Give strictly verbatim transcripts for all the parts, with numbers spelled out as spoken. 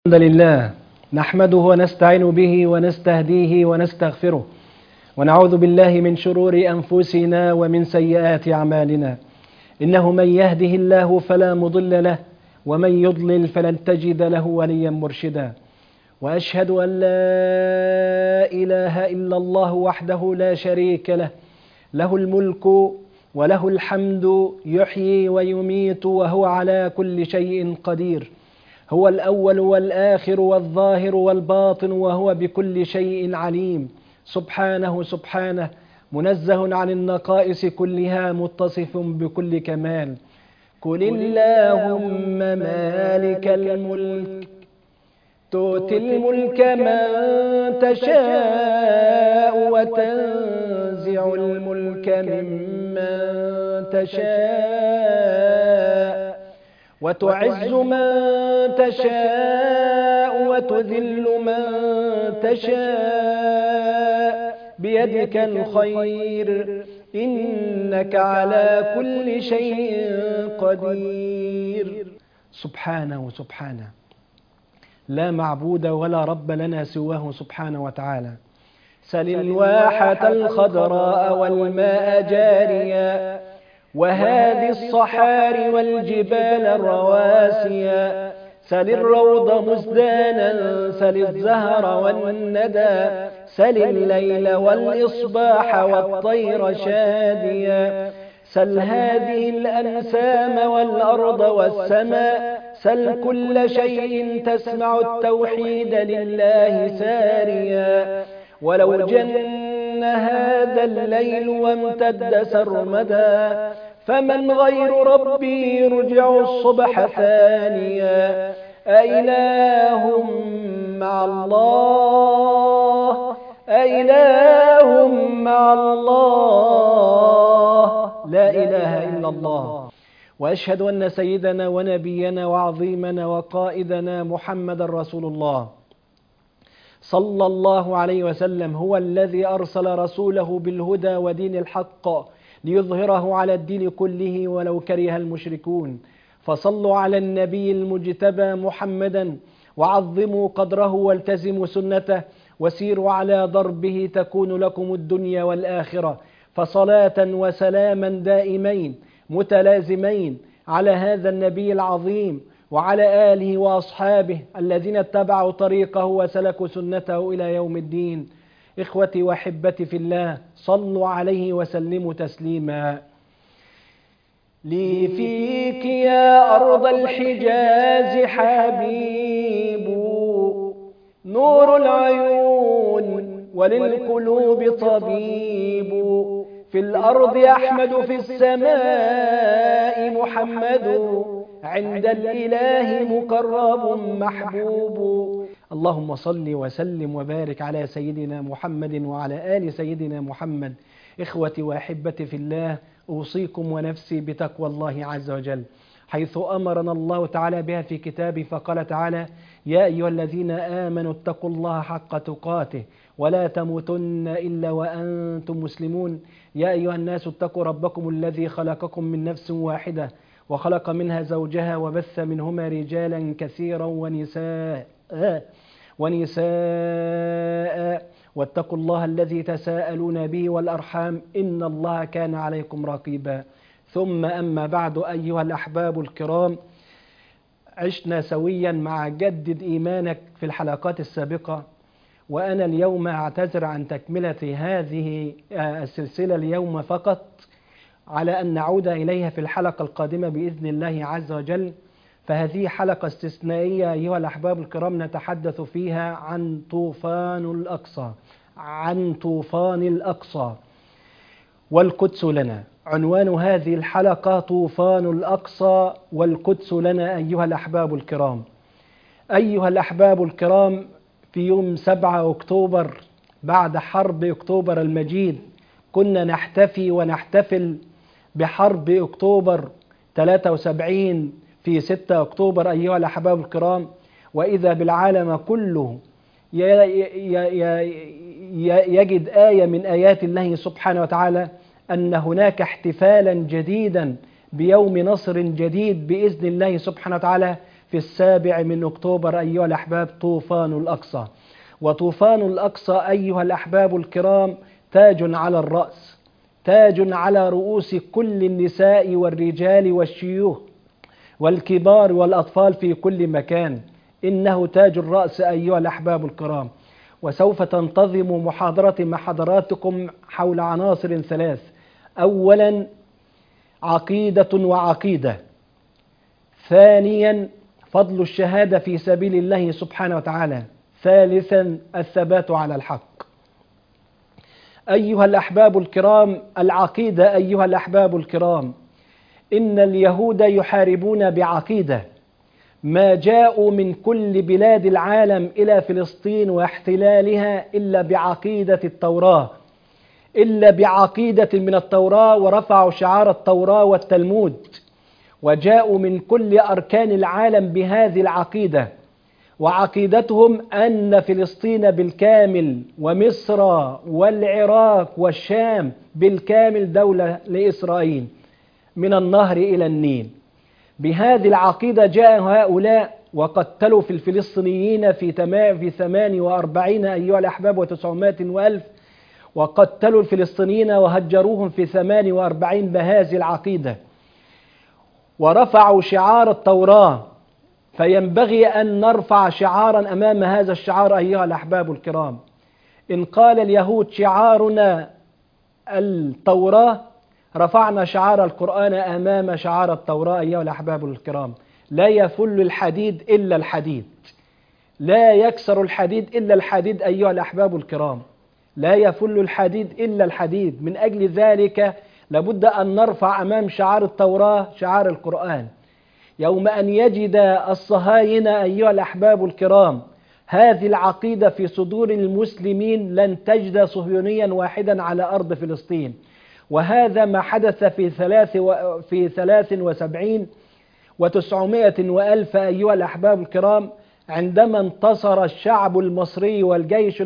الحمد لله نحمده ونستعين به ونستهديه ونستغفره ونعوذ بالله من شرور أنفسنا ومن سيئات أعمالنا. إنه من يهده الله فلا مضل له ومن يضلل فلن تجد له وليا مرشدا. وأشهد أن لا إله إلا الله وحده لا شريك له، له الملك وله الحمد يحيي ويميت وهو على كل شيء قدير. هو الأول والآخر والظاهر والباطن وهو بكل شيء عليم. سبحانه سبحانه منزه عن النقائص كلها، متصف بكل كمال. قل اللهم مالك الملك تؤتي الملك من تشاء وتنزع الملك ممن تشاء وتعز من تشاء وتذل من تشاء بيدك الخير إنك على كل شيء قدير. سبحانه سبحانه لا معبود ولا رب لنا سواه سبحانه وتعالى. سل الواحة الخضراء والماء جاريا وهذه الصحاري والجبال الرواسيا. سل الروض مزدانا سل الزهر والندى سل الليل والإصباح والطير شاديا. سل هذه الأنسام والأرض والسماء سل كل شيء تسمع التوحيد لله ساريا. ولو جن هذا الليل وامتد سرمدا فمن غير ربي يرجع الصبح ثانيا. أإله مع الله أإله مع الله لا إله إلا الله. وأشهد أن سيدنا ونبينا وعظيمنا وقائدنا محمد رسول الله صلى الله عليه وسلم هو الذي أرسل رسوله بالهدى ودين الحق ليظهره على الدين كله ولو كره المشركون. فصلوا على النبي المجتبى محمدا وعظموا قدره والتزموا سنته وسيروا على ضربه تكون لكم الدنيا والآخرة. فصلاة وسلاما دائمين متلازمين على هذا النبي العظيم وعلى آله وأصحابه الذين اتبعوا طريقه وسلكوا سنته إلى يوم الدين. إخوتي وحبتي في الله، صلوا عليه وسلموا تسليما. لي فيك يا أرض الحجاز حبيب نور العيون وللقلوب طبيب. في الأرض أحمد في السماء محمد عند الإله مقرب محبوب. اللهم صل وسلم وبارك على سيدنا محمد وعلى آل سيدنا محمد. إخوتي وأحبتي في الله، أوصيكم ونفسي بتقوى الله عز وجل، حيث أمرنا الله تعالى بها في كتابه. فقال تعالى: يا أيها الذين آمنوا اتقوا الله حق تقاته ولا تموتن إلا وأنتم مسلمون. يا أيها الناس اتقوا ربكم الذي خلقكم من نفس واحدة وخلق منها زوجها وبث منهما رجالا كثيرا ونساء ونساء واتقوا الله الذي تساءلون به والأرحام إن الله كان عليكم رقيبا. ثم أما بعد، أيها الأحباب الكرام، عشنا سويا مع جدد إيمانك في الحلقات السابقة، وأنا اليوم أعتذر عن تكملة هذه السلسلة اليوم فقط، على أن نعود إليها في الحلقة القادمة بإذن الله عز وجل. فهذه حلقة استثنائية أيها الأحباب الكرام، نتحدث فيها عن طوفان الأقصى عن طوفان الأقصى والقدس لنا. عنوان هذه الحلقة طوفان الأقصى والقدس لنا. أيها الأحباب الكرام أيها الأحباب الكرام في يوم سبعة أكتوبر بعد حرب أكتوبر المجيد كنا نحتفي ونحتفل بحرب أكتوبر ثلاثة وسبعين في ستة أكتوبر أيها الأحباب الكرام، وإذا بالعالم كله يجد آية من آيات الله سبحانه وتعالى أن هناك احتفالا جديدا بيوم نصر جديد بإذن الله سبحانه وتعالى في السابع من أكتوبر أيها الأحباب طوفان الأقصى. وطوفان الأقصى أيها الأحباب الكرام تاج على الرأس، تاج على رؤوس كل النساء والرجال والشيوخ والكبار والأطفال في كل مكان. إنه تاج الرأس أيها الأحباب الكرام. وسوف تنتظم محاضرة مع حضراتكم حول عناصر ثلاث: أولا عقيدة وعقيدة، ثانيا فضل الشهادة في سبيل الله سبحانه وتعالى، ثالثا الثبات على الحق. أيها الأحباب الكرام، العقيدة أيها الأحباب الكرام، إن اليهود يحاربون بعقيدة. ما جاءوا من كل بلاد العالم إلى فلسطين واحتلالها إلا بعقيدة التوراة، إلا بعقيدة من التوراة، ورفعوا شعار التوراة والتلمود، وجاءوا من كل أركان العالم بهذه العقيدة. وعقيدتهم أن فلسطين بالكامل ومصر والعراق والشام بالكامل دولة لإسرائيل من النهر إلى النيل. بهذه العقيدة جاء هؤلاء وقتلوا في الفلسطينيين في تمام في ثمان وأربعين أيها الأحباب وتسعمائة وألف، وقتلوا الفلسطينيين وهجروهم في ثمان وأربعين بهذه العقيدة، ورفعوا شعار التوراة. فينبغي أن نرفع شعارا أمام هذا الشعار أيها الأحباب الكرام. إن قال اليهود شعارنا التوراة، رفعنا شعار القرآن أمام شعار التوراة أيها الأحباب الكرام. لا يفل الحديد إلا الحديد، لا يكسر الحديد إلا الحديد أيها الأحباب الكرام، لا يفل الحديد إلا الحديد. من أجل ذلك لابد أن نرفع أمام شعار التوراة شعار القرآن. يوم أن يجد الصهاينة أيها الأحباب الكرام هذه العقيدة في صدور المسلمين، لن تجد صهيونيا واحدا على أرض فلسطين. وهذا ما حدث في ثلاث و... في ثلاث وسبعين وتسعمائة وألف أيها الأحباب الكرام، عندما انتصر الشعب المصري والجيش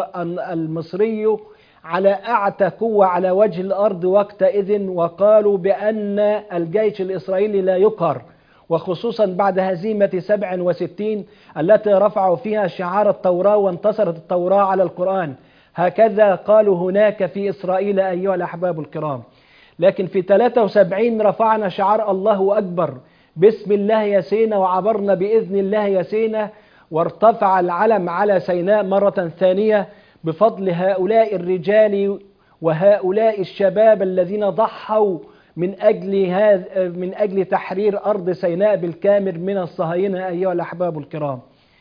المصري على أعتى قوة على وجه الأرض وقتئذ، وقالوا بأن الجيش الإسرائيلي لا يقهر، وخصوصا بعد هزيمة سبع وستين التي رفعوا فيها شعار التوراة وانتصرت التوراة على القرآن. هكذا قالوا هناك في إسرائيل أيها الأحباب الكرام. لكن في ثلاثة وسبعين رفعنا شعار الله أكبر، بسم الله يسينا، وعبرنا بإذن الله يسينا، وارتفع العلم على سيناء مرة ثانية بفضل هؤلاء الرجال وهؤلاء الشباب الذين ضحوا من أجل هذا من أجل تحرير أرض سيناء بالكامل من الصهاينة أيها الأحباب الكرام.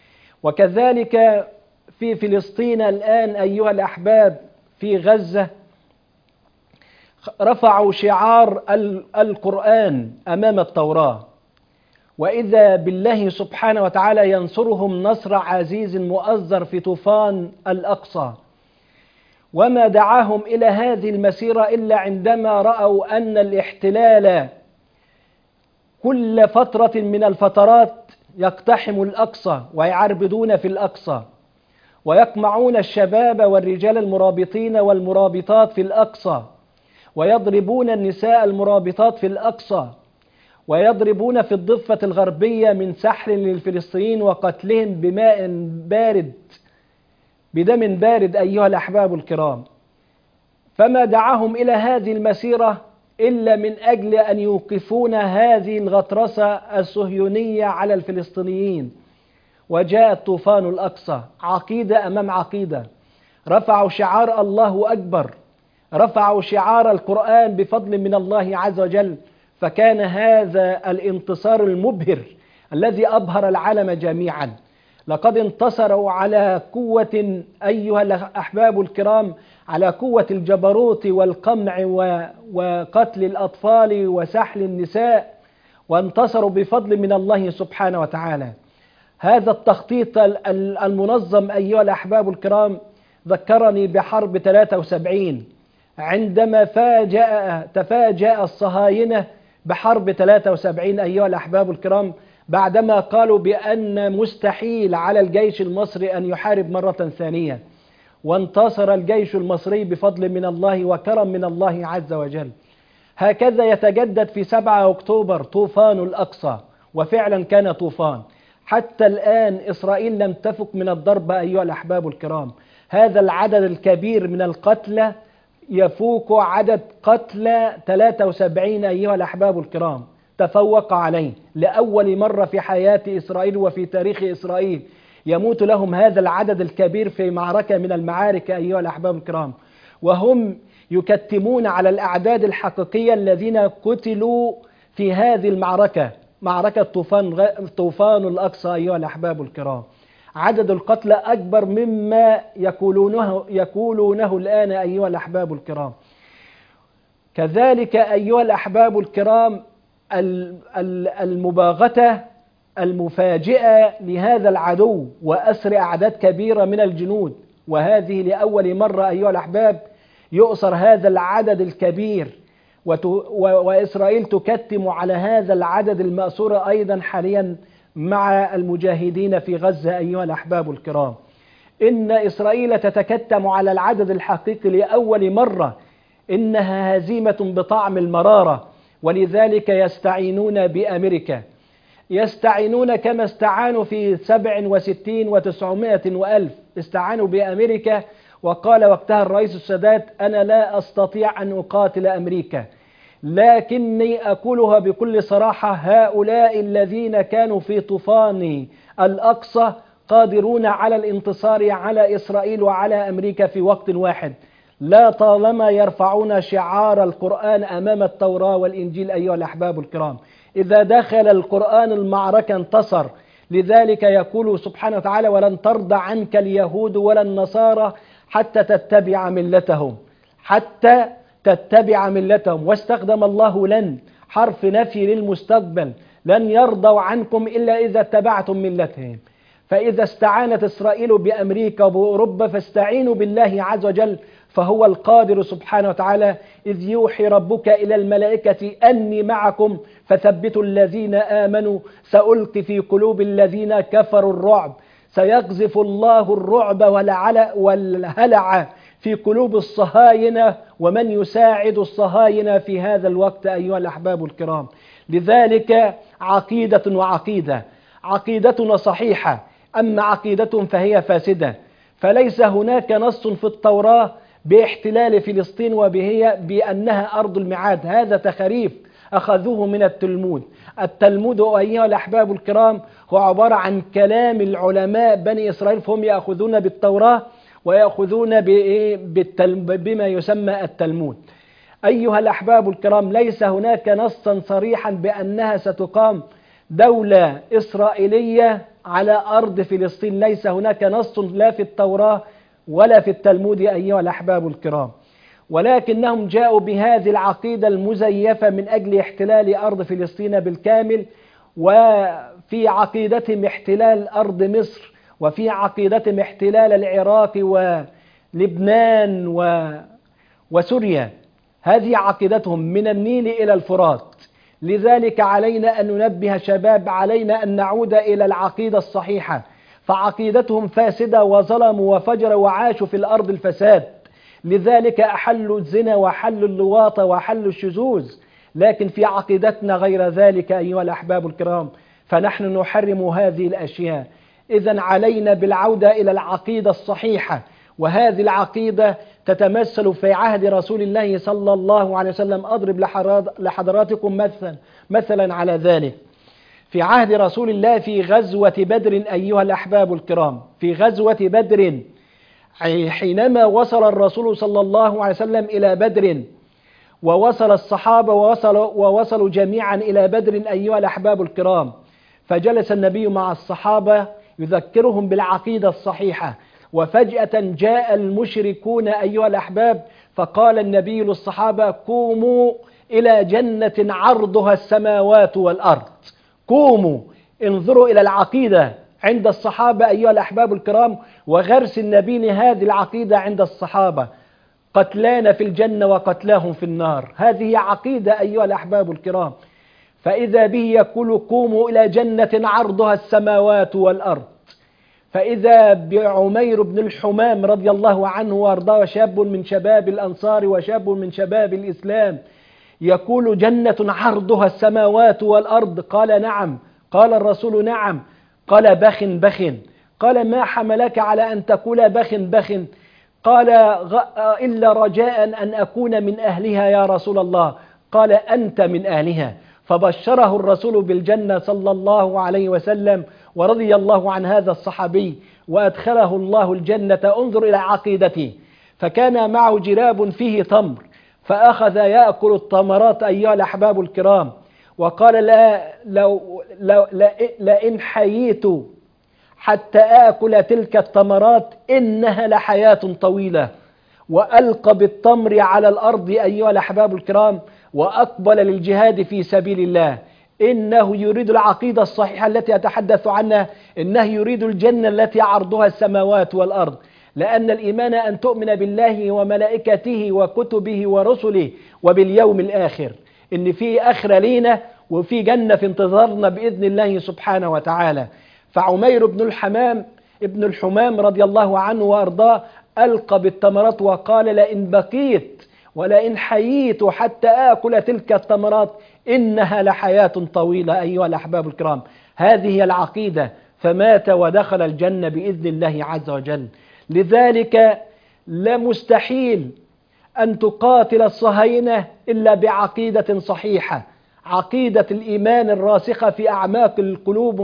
وكذلك في فلسطين الآن أيها الأحباب في غزة رفعوا شعار القرآن أمام التوراة، وإذا بالله سبحانه وتعالى ينصرهم نصر عزيز مؤزر في طوفان الأقصى. وما دعاهم إلى هذه المسيرة إلا عندما رأوا أن الاحتلال كل فترة من الفترات يقتحم الأقصى ويعربدون في الأقصى، ويقمعون الشباب والرجال المرابطين والمرابطات في الأقصى، ويضربون النساء المرابطات في الأقصى، ويضربون في الضفة الغربية من سحر للفلسطينيين وقتلهم بماء بارد بدم بارد أيها الأحباب الكرام. فما دعاهم إلى هذه المسيرة إلا من أجل أن يوقفون هذه الغطرسة الصهيونية على الفلسطينيين. وجاء طوفان الأقصى، عقيدة أمام عقيدة، رفعوا شعار الله أكبر، رفعوا شعار القرآن بفضل من الله عز وجل. فكان هذا الانتصار المبهر الذي أبهر العالم جميعا. لقد انتصروا على قوة أيها الأحباب الكرام، على قوة الجبروت والقمع وقتل الأطفال وسحل النساء، وانتصروا بفضل من الله سبحانه وتعالى. هذا التخطيط المنظم أيها الأحباب الكرام ذكرني بحرب ثلاثة وسبعين، عندما فاجأ تفاجأ الصهاينة بحرب ثلاثة وسبعين أيها الأحباب الكرام، بعدما قالوا بأن مستحيل على الجيش المصري أن يحارب مرة ثانية، وانتصر الجيش المصري بفضل من الله وكرم من الله عز وجل. هكذا يتجدد في سبعة أكتوبر طوفان الأقصى، وفعلا كان طوفان. حتى الآن إسرائيل لم تفك من الضرب أيها الأحباب الكرام. هذا العدد الكبير من القتلى يفوق عدد قتلى ثلاثة وسبعين أيها الأحباب الكرام، تفوق عليه. لأول مرة في حياة إسرائيل وفي تاريخ إسرائيل يموت لهم هذا العدد الكبير في معركة من المعارك أيها الأحباب الكرام، وهم يكتمون على الأعداد الحقيقية الذين قتلوا في هذه المعركة، معركة طوفان طوفان الأقصى أيها الأحباب الكرام. عدد القتلى أكبر مما يقولونه يقولونه الآن أيها الأحباب الكرام. كذلك أيها الأحباب الكرام المباغتة المفاجئة لهذا العدو وأسر أعداد كبيرة من الجنود، وهذه لأول مرة أيها الأحباب يؤسر هذا العدد الكبير، وإسرائيل تكتم على هذا العدد المأسور أيضا حاليا مع المجاهدين في غزة أيها الأحباب الكرام. إن إسرائيل تتكتم على العدد الحقيقي لأول مرة، إنها هزيمة بطعم المرارة، ولذلك يستعينون بأمريكا، يستعينون كما استعانوا في سبع وستين وتسعمائة وألف، استعانوا بأمريكا. وقال وقتها الرئيس السادات: أنا لا أستطيع أن أقاتل أمريكا، لكني أقولها بكل صراحة، هؤلاء الذين كانوا في طوفان الأقصى قادرون على الانتصار على إسرائيل وعلى أمريكا في وقت واحد، لا طالما يرفعون شعار القرآن أمام التوراة والإنجيل أيها الأحباب الكرام. إذا دخل القرآن المعركة انتصر. لذلك يقول سبحانه وتعالى: ولن ترضى عنك اليهود ولا النصارى حتى تتبع ملتهم، حتى تتبع ملتهم. واستخدم الله لن حرف نفي للمستقبل، لن يرضوا عنكم إلا إذا اتبعتم ملتهم. فإذا استعانت إسرائيل بأمريكا وبأوروبا فاستعينوا بالله عز وجل، فهو القادر سبحانه وتعالى: إذ يوحي ربك إلى الملائكة أني معكم فثبتوا الذين آمنوا سألقي في قلوب الذين كفروا الرعب، سيقذف الله الرعب والهلع في قلوب الصهاينة ومن يساعد الصهاينة في هذا الوقت أيها الأحباب الكرام. لذلك عقيدة وعقيدة، عقيدتنا صحيحة، أما عقيدتهم فهي فاسدة. فليس هناك نص في التوراة باحتلال فلسطين وبهي بأنها أرض الميعاد، هذا تخريف أخذوه من التلمود. التلمود أيها الأحباب الكرام هو عبارة عن كلام العلماء بني إسرائيل، فهم يأخذون بالتوراة ويأخذون بما يسمى التلمود. أيها الأحباب الكرام، ليس هناك نصا صريحا بأنها ستقام دولة إسرائيلية على أرض فلسطين، ليس هناك نص لا في التوراة ولا في التلمود أيها الأحباب الكرام، ولكنهم جاءوا بهذه العقيدة المزيفة من أجل احتلال أرض فلسطين بالكامل، وفي عقيدتهم احتلال أرض مصر، وفي عقيدتهم احتلال العراق ولبنان و... وسوريا. هذه عقيدتهم من النيل إلى الفرات. لذلك علينا أن ننبه شباب، علينا أن نعود إلى العقيدة الصحيحة، فعقيدتهم فاسدة وظلموا وفجروا وعاشوا في الأرض الفساد. لذلك أحلوا الزنا وحلوا اللواط وحلوا الشذوذ، لكن في عقيدتنا غير ذلك أيها الأحباب الكرام، فنحن نحرم هذه الأشياء. إذن علينا بالعودة إلى العقيدة الصحيحة، وهذه العقيدة تتمثل في عهد رسول الله صلى الله عليه وسلم. أضرب لحضراتكم مثلا مثلا على ذلك. في عهد رسول الله في غزوة بدر أيها الأحباب الكرام، في غزوة بدر حينما وصل الرسول صلى الله عليه وسلم إلى بدر، ووصل الصحابة ووصلوا, ووصلوا جميعا إلى بدر أيها الأحباب الكرام، فجلس النبي مع الصحابة يذكرهم بالعقيدة الصحيحة، وفجأة جاء المشركون أيها الأحباب، فقال النبي للصحابة: قوموا إلى جنة عرضها السماوات والأرض. قوموا، انظروا إلى العقيدة عند الصحابة أيها الأحباب الكرام، وغرس النبي لهذه العقيدة عند الصحابة: قتلانا في الجنة وقتلاهم في النار. هذه عقيدة أيها الأحباب الكرام. فإذا به يقول: قوموا إلى جنة عرضها السماوات والأرض. فإذا بعمير بن الحمام رضي الله عنه وارضاه، شاب من شباب الأنصار وشاب من شباب الإسلام، يقول: جنة عرضها السماوات والأرض. قال: نعم. قال الرسول نعم. قال بخ بخ. قال ما حملك على أن تقول بخ بخ؟ قال إلا رجاء أن أكون من أهلها يا رسول الله. قال أنت من أهلها. فبشره الرسول بالجنة صلى الله عليه وسلم، ورضي الله عن هذا الصحابي وأدخله الله الجنة. انظر إلى عقيدته. فكان معه جراب فيه تمر، فأخذ يأكل التمرات أيها الأحباب الكرام، وقال لا لو لو لئن حييت حتى آكل تلك التمرات إنها لحياة طويلة. وألقى بالتمر على الأرض أيها الأحباب الكرام، وأقبل للجهاد في سبيل الله. إنه يريد العقيدة الصحيحة التي أتحدث عنها، إنه يريد الجنة التي عرضها السماوات والأرض. لأن الإيمان أن تؤمن بالله وملائكته وكتبه ورسله وباليوم الآخر، إن في آخرة لينا وفي جنة في انتظارنا بإذن الله سبحانه وتعالى. فعمير بن الحمام ابن الحمام رضي الله عنه وأرضاه ألقى بالتمرات وقال لئن بقيت ولئن حييت حتى آكل تلك التمرات إنها لحياة طويلة. أيها الأحباب الكرام، هذه هي العقيدة. فمات ودخل الجنة بإذن الله عز وجل. لذلك لا مستحيل أن تقاتل الصهاينة إلا بعقيدة صحيحة، عقيدة الإيمان الراسخة في أعماق القلوب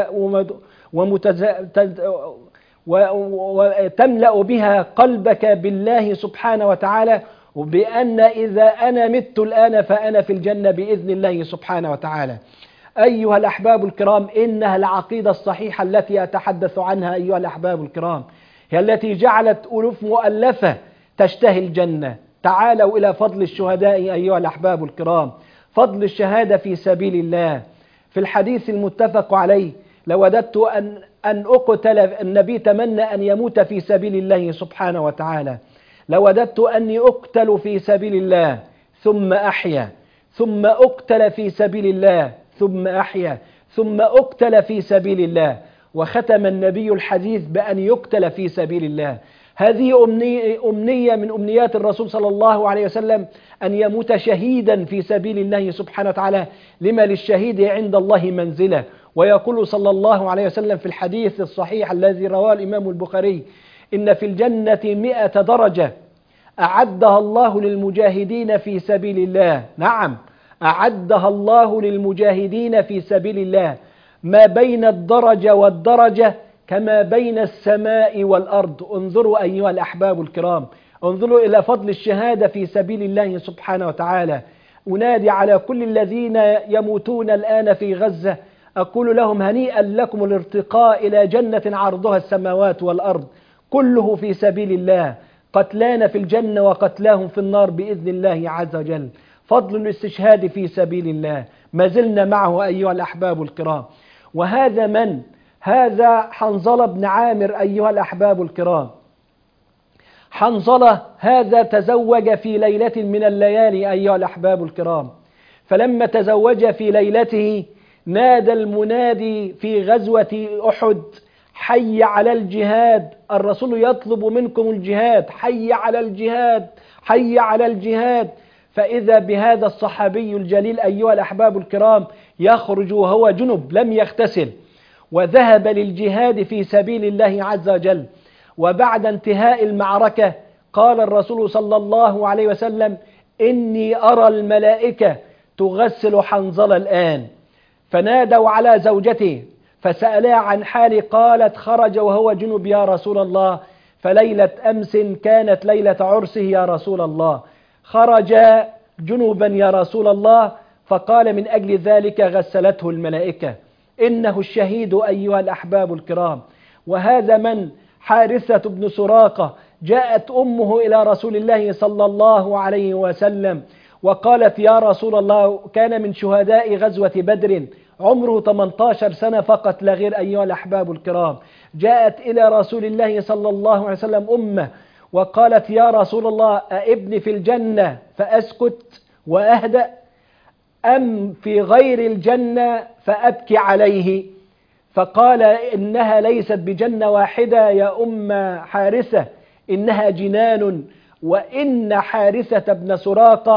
وتملأ بها قلبك بالله سبحانه وتعالى، وبأن إذا أنا مت الآن فأنا في الجنة بإذن الله سبحانه وتعالى. أيها الأحباب الكرام، إنها العقيدة الصحيحة التي أتحدث عنها أيها الأحباب الكرام، هي التي جعلت ألوف مؤلفة تشتهي الجنة. تعالوا إلى فضل الشهداء أيها الأحباب الكرام، فضل الشهادة في سبيل الله. في الحديث المتفق عليه لوددت أن أن أقتل، النبي تمنى أن يموت في سبيل الله سبحانه وتعالى. لوددت أني أقتل في سبيل الله ثم أحيا، ثم أقتل في سبيل الله ثم أحيا، ثم أقتل في سبيل الله. وختم النبي الحديث بأن يقتل في سبيل الله. هذه أمنية, أمنية من أمنيات الرسول صلى الله عليه وسلم، أن يموت شهيدا في سبيل الله سبحانه وتعالى، لما للشهيد عند الله منزلة. ويقول صلى الله عليه وسلم في الحديث الصحيح الذي رواه الإمام البخاري: إن في الجنة مئة درجة أعدها الله للمجاهدين في سبيل الله. نعم، أعدها الله للمجاهدين في سبيل الله، ما بين الدرجة والدرجة كما بين السماء والأرض. انظروا أيها الأحباب الكرام، انظروا إلى فضل الشهادة في سبيل الله سبحانه وتعالى. أنادي على كل الذين يموتون الآن في غزة، أقول لهم هنيئا لكم الارتقاء إلى جنة عرضها السماوات والأرض، كله في سبيل الله. قتلانا في الجنة وقتلاهم في النار بإذن الله عز وجل. فضل الاستشهاد في سبيل الله ما زلنا معه أيها الأحباب الكرام. وهذا من؟ هذا حنظلة بن عامر أيها الأحباب الكرام. حنظلة هذا تزوج في ليلة من الليالي أيها الأحباب الكرام، فلما تزوج في ليلته نادى المنادي في غزوة أحد: حي على الجهاد، الرسول يطلب منكم الجهاد، حي على الجهاد، حي على الجهاد. فإذا بهذا الصحابي الجليل أيها الأحباب الكرام يخرج وهو جنب لم يغتسل، وذهب للجهاد في سبيل الله عز وجل. وبعد انتهاء المعركة قال الرسول صلى الله عليه وسلم: إني أرى الملائكة تغسل حنظلة الآن. فنادوا على زوجته فسألها عن حالي، قالت: خرج وهو جنب يا رسول الله، فليلة أمس كانت ليلة عرسه يا رسول الله، خرج جنوبا يا رسول الله، فقال: من أجل ذلك غسلته الملائكة. إنه الشهيد أيها الأحباب الكرام. وهذا من؟ حارثة بن سراقة. جاءت أمه إلى رسول الله صلى الله عليه وسلم وقالت: يا رسول الله، كان من شهداء غزوة بدر، عمره ثمانية عشر سنة فقط لا غير أيها الأحباب الكرام. جاءت إلى رسول الله صلى الله عليه وسلم أمه وقالت: يا رسول الله، أابني في الجنة فأسكت وأهدأ، أم في غير الجنة فأبكي عليه؟ فقال: إنها ليست بجنة واحدة يا أم حارثة، إنها جنان، وإن حارثة بن سراقة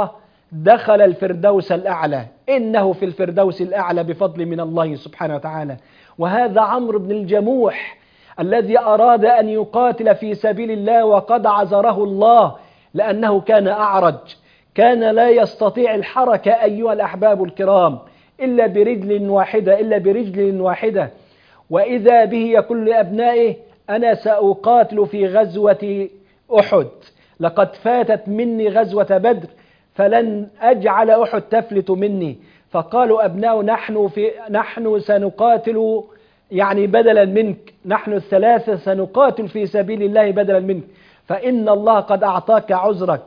دخل الفردوس الأعلى، إنه في الفردوس الأعلى بفضل من الله سبحانه وتعالى. وهذا عمرو بن الجموح الذي أراد أن يقاتل في سبيل الله وقد عذره الله لأنه كان أعرج، كان لا يستطيع الحركة أيها الأحباب الكرام إلا برجل واحدة إلا برجل واحدة وإذا به يقول لأبنائه: أنا سأقاتل في غزوة أحد، لقد فاتت مني غزوة بدر فلن أجعل أحد تفلت مني. فقالوا أبناء: نحن, في نحن سنقاتل يعني بدلا منك، نحن الثلاثة سنقاتل في سبيل الله بدلا منك، فإن الله قد أعطاك عذرك.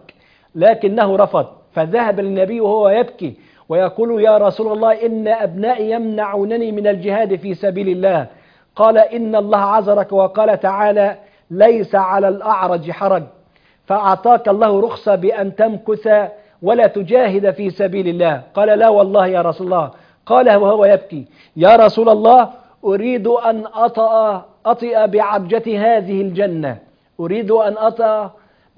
لكنه رفض، فذهب للنبي وهو يبكي ويقول: يا رسول الله، إن أبنائي يمنعونني من الجهاد في سبيل الله. قال: إن الله عذرك، وقال تعالى: ليس على الأعرج حرج، فأعطاك الله رخصة بأن تمكث ولا تجاهد في سبيل الله. قال: لا والله يا رسول الله. قال وهو يبكي: يا رسول الله، أريد أن أطأ أطئ بعرجة هذه الجنة، أريد أن أطأ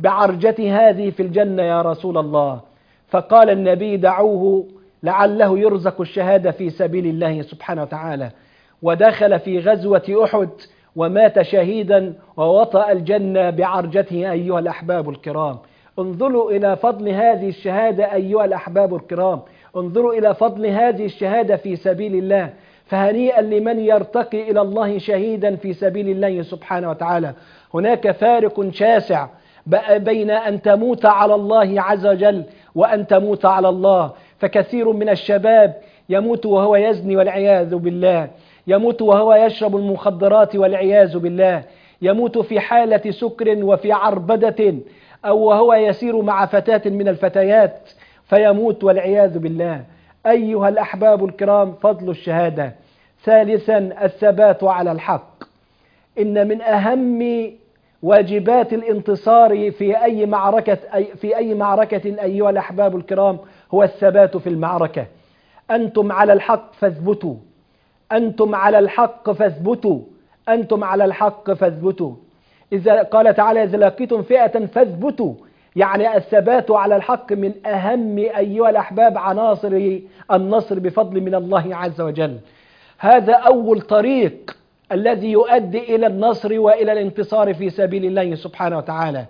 بعرجة هذه في الجنة يا رسول الله. فقال النبي: دعوه لعله يرزق الشهادة في سبيل الله سبحانه وتعالى. ودخل في غزوة أحد ومات شهيدا ووطأ الجنة بعرجته أيها الأحباب الكرام. انظروا إلى فضل هذه الشهادة أيها الأحباب الكرام، انظروا إلى فضل هذه الشهادة في سبيل الله. فهنيئا لمن يرتقي إلى الله شهيدا في سبيل الله سبحانه وتعالى. هناك فارق شاسع بين أن تموت على الله عز وجل وأن تموت على الله. فكثير من الشباب يموت وهو يزني والعياذ بالله، يموت وهو يشرب المخدرات والعياذ بالله، يموت في حالة سكر وفي عربدة، أو وهو يسير مع فتاة من الفتيات فيموت والعياذ بالله. أيها الأحباب الكرام، فضل الشهادة. ثالثا، الثبات على الحق. إن من أهم واجبات الانتصار في أي معركة في أي معركة أيها الأحباب الكرام هو الثبات في المعركة. أنتم على الحق فاثبتوا، أنتم على الحق فاثبتوا، أنتم على الحق فاثبتوا. إذا قال تعالى: إذا لقيتم فئة فاثبتوا، يعني الثبات على الحق من أهم أيها الأحباب عناصر النصر بفضل من الله عز وجل. هذا أول طريق الذي يؤدي إلى النصر وإلى الانتصار في سبيل الله سبحانه وتعالى.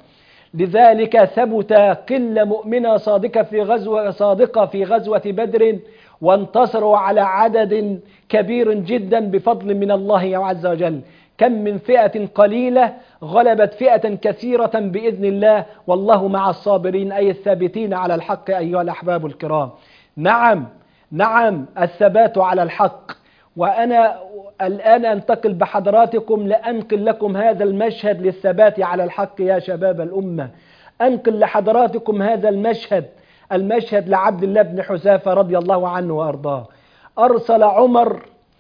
لذلك ثبت قلة مؤمنة صادقة في غزوة صادقة في غزوة بدر، وانتصروا على عدد كبير جدا بفضل من الله عز وجل. كم من فئة قليلة غلبت فئة كثيرة بإذن الله، والله مع الصابرين، أي الثابتين على الحق أيها الأحباب الكرام. نعم نعم الثبات على الحق. وأنا الآن أنتقل بحضراتكم لأنقل لكم هذا المشهد للثبات على الحق يا شباب الأمة. أنقل لحضراتكم هذا المشهد المشهد لعبد الله بن حذافة رضي الله عنه وأرضاه. أرسل عمر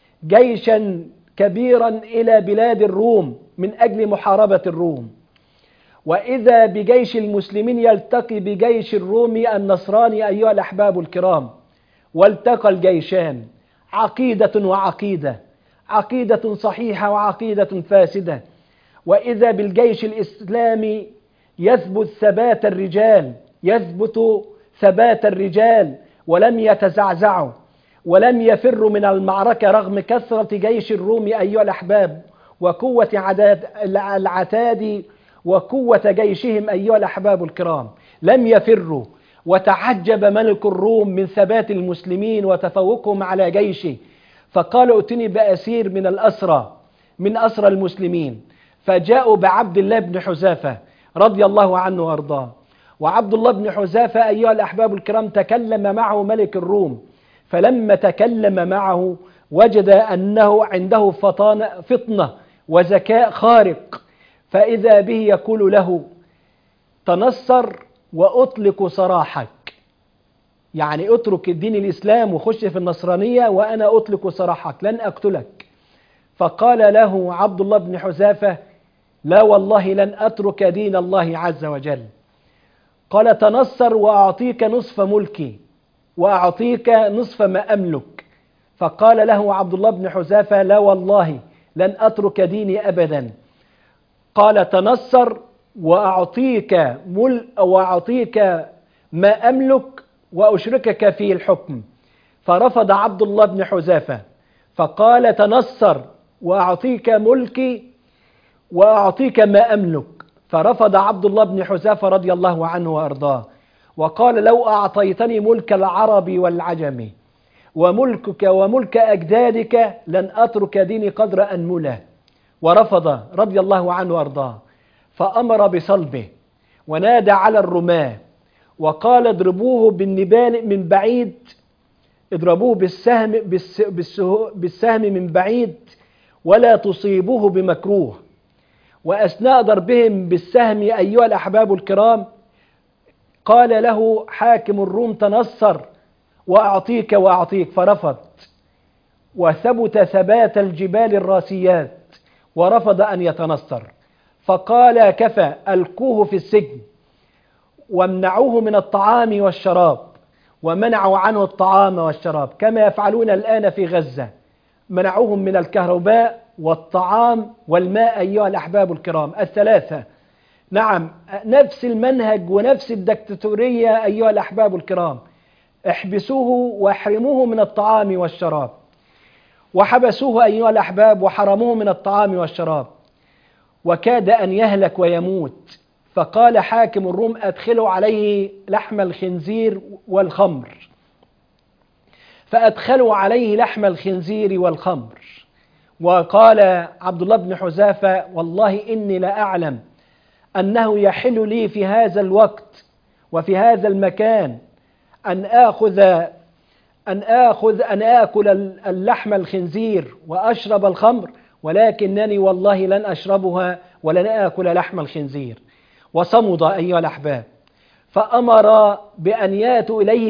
جيشا كبيرا إلى بلاد الروم من أجل محاربة الروم، وإذا بجيش المسلمين يلتقي بجيش الرومي النصراني أيها الأحباب الكرام. والتقى الجيشان عقيدة وعقيدة، عقيدة صحيحة وعقيدة فاسدة. وإذا بالجيش الإسلامي يثبت ثبات الرجال، يثبت ثبات الرجال ولم يتزعزعوا ولم يفروا من المعركة رغم كثرة جيش الروم أيها الأحباب وقوة العتاد وقوة جيشهم أيها الأحباب الكرام. لم يفروا. وتعجب ملك الروم من ثبات المسلمين وتفوقهم على جيشه، فقال: ائتني بأسير من الأسرى من أسرى المسلمين. فجاءوا بعبد الله بن حذافة رضي الله عنه وأرضاه. وعبد الله بن حذافة أيها الأحباب الكرام تكلم معه ملك الروم، فلما تكلم معه وجد أنه عنده فطنة وذكاء خارق، فإذا به يقول له: تنصر وأطلق سراحك، يعني اترك الدين الإسلام وخش في النصرانية وأنا أطلق سراحك لن أقتلك. فقال له عبد الله بن حذافة: لا والله لن أترك دين الله عز وجل. قال: تنصر وأعطيك نصف ملكي وأعطيك نصف ما أملك. فقال له عبد الله بن حذافة: لا والله لن أترك ديني أبدا. قال: تنصر وأعطيك مل وأعطيك ما أملك وأشركك في الحكم. فرفض عبد الله بن حذافة فقال تنصر وأعطيك ملكي وأعطيك ما أملك. فرفض عبد الله بن حذافة رضي الله عنه وأرضاه وقال لو أعطيتني ملك العرب والعجم وملكك وملك أجدادك لن أترك ديني قدر أنمله. ورفض رضي الله عنه وأرضاه فأمر بصلبه ونادى على الرماة وقال اضربوه بالنبال من بعيد، اضربوه بالسهم, بالسهم من بعيد ولا تصيبوه بمكروه. وأثناء ضربهم بالسهم أيها الأحباب الكرام قال له حاكم الروم تنصر وأعطيك وأعطيك، فرفض وثبت ثبات الجبال الراسيات ورفض أن يتنصر. فقال كفى، ألقوه في السجن وامنعوه من الطعام والشراب، ومنعوا عنه الطعام والشراب كما يفعلون الآن في غزة، منعوهم من الكهرباء والطعام والماء أيها الأحباب الكرام الثلاثة. نعم، نفس المنهج ونفس الدكتاتورية أيها الأحباب الكرام. احبسوه واحرموه من الطعام والشراب، وحبسوه أيها الأحباب وحرموه من الطعام والشراب وكاد أن يهلك ويموت. فقال حاكم الروم أدخلوا عليه لحم الخنزير والخمر، فأدخلوا عليه لحم الخنزير والخمر. وقال عبد الله بن حذافة والله إني لا أعلم أنه يحل لي في هذا الوقت وفي هذا المكان أن آخذ أن آخذ أن آكل اللحم الخنزير وأشرب الخمر، ولكنني والله لن أشربها ولن آكل لحم الخنزير. وصمد أيها الأحباب. فأمر بأن يأتوا إليه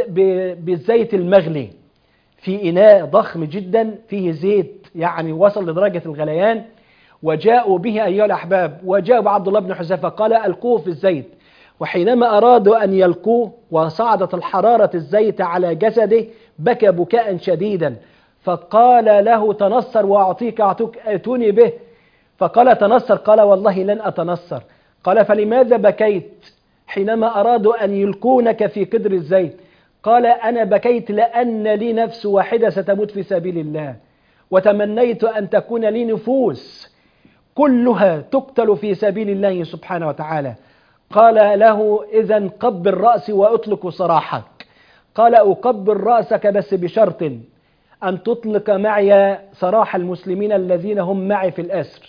بالزيت المغلي في إناء ضخم جدا فيه زيت يعني وصل لدرجة الغليان، وجاءوا به أيها الأحباب، وجاءوا عبد الله بن حذافة قال ألقوه في الزيت. وحينما أرادوا أن يلقوه وصعدت الحرارة الزيت على جسده بكى بكاء شديدا، فقال له تنصر وأعطيك أعطيك ائتوني به. فقال تنصر، قال والله لن أتنصر. قال فلماذا بكيت حينما أرادوا أن يلقونك في قدر الزيت؟ قال أنا بكيت لأن لي نفس واحدة ستموت في سبيل الله، وتمنيت أن تكون لي نفوس كلها تقتل في سبيل الله سبحانه وتعالى. قال له إذن قبل رأسي وأطلق سراحك. قال أقبل رأسك بس بشرط أن تطلق معي سراح المسلمين الذين هم معي في الأسر.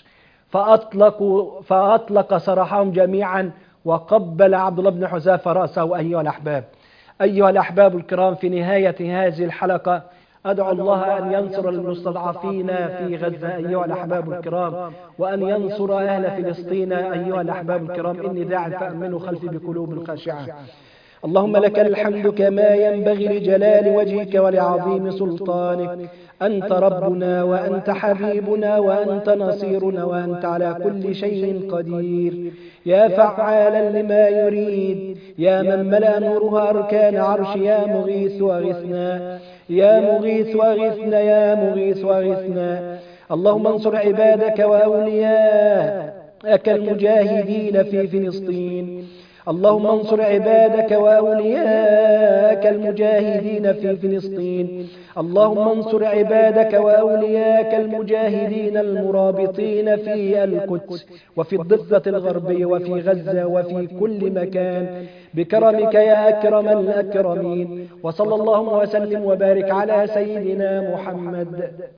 فأطلقوا فأطلق سراحهم جميعا، وقبل عبد الله بن حذافة رأسه. أيها الأحباب أيها الأحباب الكرام، في نهاية هذه الحلقة أدعو الله أن ينصر المستضعفين في غزة أيها الأحباب الكرام، وأن ينصر أهل فلسطين أيها الأحباب الكرام. إني داع فأمنوا خلفي بقلوب خاشعة. اللهم لك الحمد كما ينبغي لجلال وجهك ولعظيم سلطانك. أنت ربنا وأنت حبيبنا وأنت نصيرنا وأنت على كل شيء قدير، يا فعالا لما يريد، يا من ملأ نورها أركان عرش، يا مغيث وأغثنا، يا مغيث وأغثنا، يا مغيث وأغثنا. اللهم انصر عبادك وأولياءك المجاهدين في فلسطين. اللهم انصر عبادك وأولياءك المجاهدين في فلسطين. اللهم انصر عبادك وأولياءك المجاهدين المرابطين في القدس وفي الضفة الغربية وفي غزة وفي كل مكان بكرمك يا أكرم الأكرمين. وصلى اللهم وسلم وبارك على سيدنا محمد.